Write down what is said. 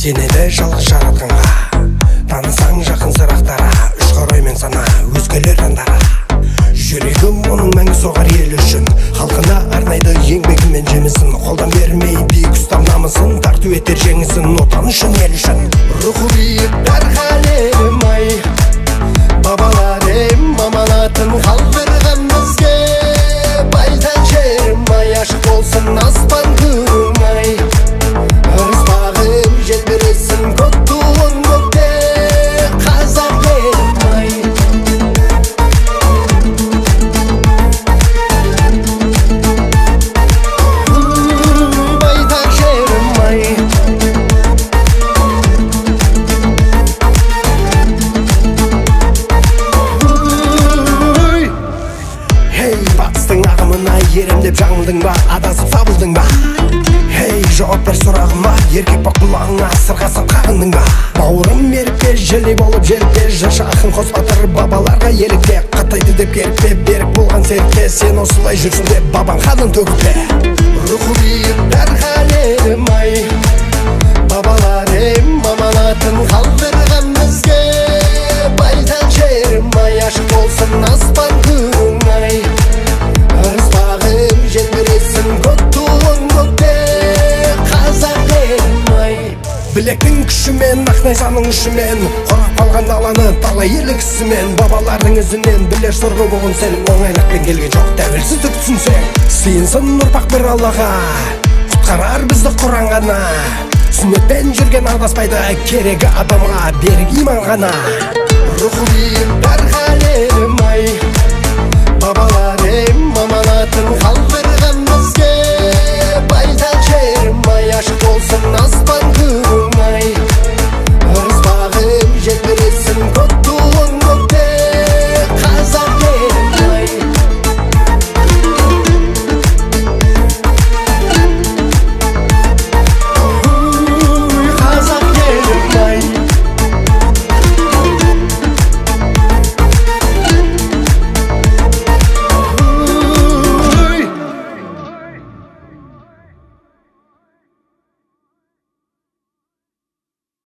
денеде жалғыз жаратқанға, танысаң жақын сырақтара, үш қароймен сана өзгелер андара. Жүрегім оның мәңгі соғар ел үшін, халқына арнайды еңбегімен жемісін. Қолдан бермей биік ұстам намысын, тарту етер жеңісін отан үшін, ел үшін. Рухы биік дарханем ай, бабаларым аманатын қалдырған бізге. Байтақ жерім ай, ашық болсын аспан күнім ай, ырыспағым желбіресін көк туын көкте. Қазақ елім ай, байтақ жерім ай. Батыстың ағымына ерем деп жаңылдың ба, адасып сабылдың ба? Хей, жауап бер сұрағыма, еркек ба құлағыңа сырғасын қағындың ба? Бауырым меріппе, желдей болып желікпе, жашы ақын қос батыр бабаларға елікпе. Қатайды деп керікпе, берік болған серікпе, сен осылай жүрсің деп бабаң қанын төгіппе. Рухы биік дарханем ай, бабаларым аманатын қалдырған бізге. Байтақ жерім ай, ашық болсын аспан күнің ай, ырыспағым желбіресін көк туын көкте. Қазақ елім ай, білектің күшімен, ақ найзаның ұшымен қорғап қалған даланы талай ерлік ісімен. Бабалардың ізінен білер сорғы болғын сен, оңайлықпен келген жоқ тәуелсіздік түсінсең. Сыйынсын ұрпақ бір Аллаға, құтқарар бізді Құран ғана. Сүннетпен жүрген адаспайды, керегі адамға берік иман ғана. Рухы биік